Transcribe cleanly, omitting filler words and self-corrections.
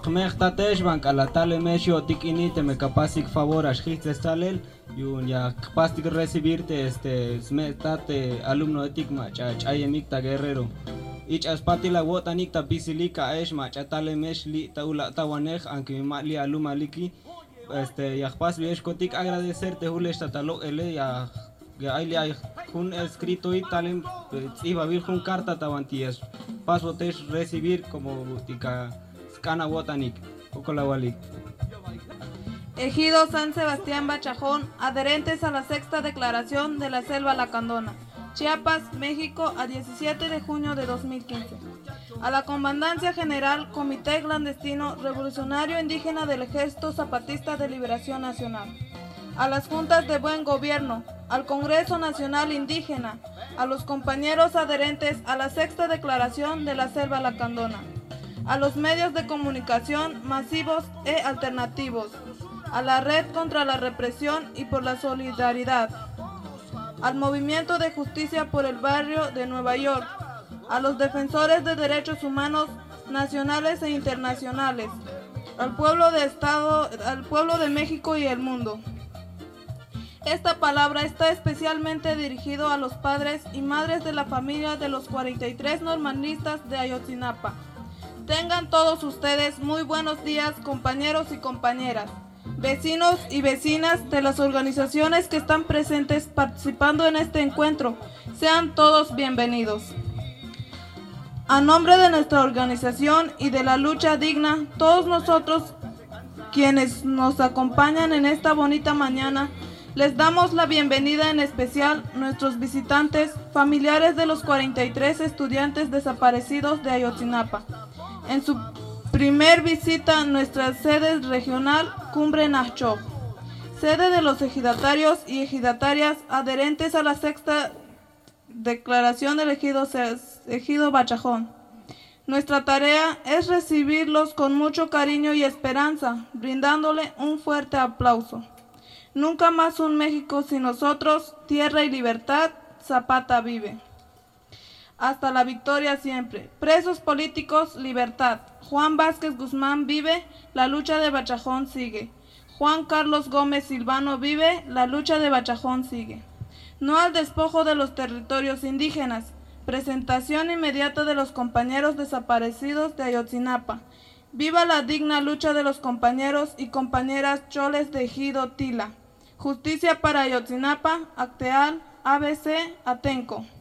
Qmeqtatesh bank a la tale mesio tikinite me capasic favor ashjiste salel y ya capastic recibirte smetate alumno etikma chayemikta guerrero ich aspati la wotanikta bisilika esh ma chatale mesh li taula tawanej aunque li aluma liki ya pas bi kotik agradecerte hules tatalo ele ya ahí hay un escrito y tal iba a vir un carta tawantías paso te recibir como tika Cana Botanik, Ocolawali. Ejido San Sebastián Bachajón, adherentes a la sexta declaración de la Selva Lacandona, Chiapas, México, a 17 de junio de 2015. A la Comandancia General, Comité Clandestino Revolucionario Indígena del Ejército Zapatista de Liberación Nacional. A las juntas de buen gobierno, al Congreso Nacional Indígena, a los compañeros adherentes a la sexta declaración de la Selva Lacandona, a los medios de comunicación masivos e alternativos, a la Red contra la Represión y por la Solidaridad, al Movimiento de Justicia por el Barrio de Nueva York, a los defensores de derechos humanos nacionales e internacionales, al pueblo de México y el mundo. Esta palabra está especialmente dirigido a los padres y madres de la familia de los 43 normalistas de Ayotzinapa. Tengan todos ustedes muy buenos días, compañeros y compañeras, vecinos y vecinas de las organizaciones que están presentes participando en este encuentro. Sean todos bienvenidos. A nombre de nuestra organización y de la lucha digna, todos nosotros quienes nos acompañan en esta bonita mañana, les damos la bienvenida, en especial nuestros visitantes, familiares de los 43 estudiantes desaparecidos de Ayotzinapa. En su primer visita a nuestra sede regional, Cumbre Nachop, sede de los ejidatarios y ejidatarias adherentes a la sexta declaración del ejido Bachajón. Nuestra tarea es recibirlos con mucho cariño y esperanza, brindándole un fuerte aplauso. Nunca más un México sin nosotros, tierra y libertad, Zapata vive. Hasta la victoria siempre. Presos políticos, libertad. Juan Vázquez Guzmán vive, la lucha de Bachajón sigue. Juan Carlos Gómez Silvano vive, la lucha de Bachajón sigue. No al despojo de los territorios indígenas. Presentación inmediata de los compañeros desaparecidos de Ayotzinapa. Viva la digna lucha de los compañeros y compañeras choles de Ejido Tila. Justicia para Ayotzinapa, Acteal, ABC, Atenco.